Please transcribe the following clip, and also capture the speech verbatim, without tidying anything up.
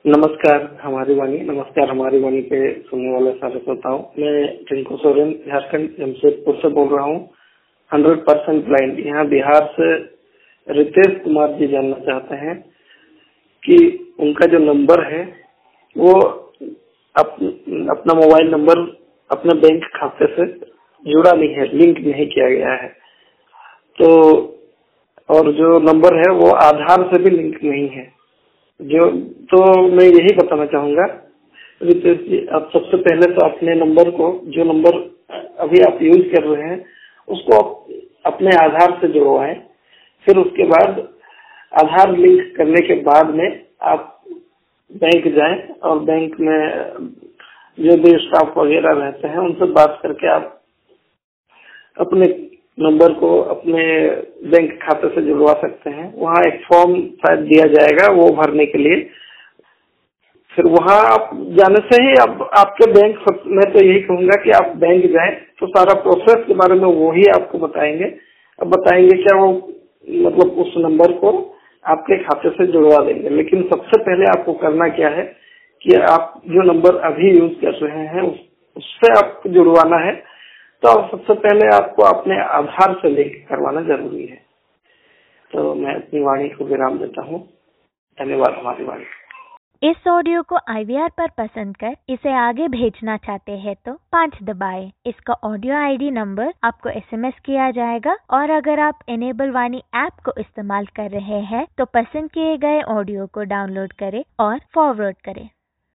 नमस्कार हमारी वाणी नमस्कार हमारी वाणी पे सुनने वाले सारे श्रोताओं। मैं टिंकू सोरेन झारखंड जमशेदपुर से बोल रहा हूँ। हंड्रेड परसेंट ब्लाइंड यहाँ बिहार से रितेश कुमार जी जानना चाहते हैं कि उनका जो नंबर है वो अप, अपना मोबाइल नंबर अपने बैंक खाते से जुड़ा नहीं है, लिंक नहीं किया गया है। तो और जो नंबर है वो आधार से भी लिंक नहीं है। जो तो मैं यही बताना चाहूंगा रितेश जी, आप सबसे पहले तो अपने नंबर को, जो नंबर अभी आप यूज कर रहे हैं उसको अपने आधार से जुड़वाएं। फिर उसके बाद आधार लिंक करने के बाद में आप बैंक जाएं और बैंक में जो भी स्टाफ वगैरह रहते हैं उनसे बात करके आप अपने नंबर को अपने बैंक खाते से जुड़वा सकते हैं। वहाँ एक फॉर्म शायद दिया जाएगा वो भरने के लिए। फिर वहाँ आप जाने से ही आप आपके बैंक, मैं तो यही कहूँगा कि आप बैंक जाएं तो सारा प्रोसेस के बारे में वो ही आपको बताएंगे। अब बताएंगे क्या वो मतलब उस नंबर को आपके खाते से जुड़वा देंगे। लेकिन सबसे पहले आपको करना क्या है कि आप जो नंबर अभी यूज कर रहे हैं उस, उससे आपको जुड़वाना है। तो सबसे पहले आपको अपने आधार से लिंक करवाना जरूरी है। तो मैं अपनी वाणी को विराम देता हूँ। धन्यवाद हमारी वाणी। इस ऑडियो को आई वी आर पर पसंद कर इसे आगे भेजना चाहते हैं तो पाँच दबाएं। इसका ऑडियो आई डी नंबर आपको एस एम एस किया जाएगा। और अगर आप इनेबल वाणी ऐप को इस्तेमाल कर रहे हैं तो पसंद किए गए ऑडियो को डाउनलोड करें और फॉरवर्ड करें।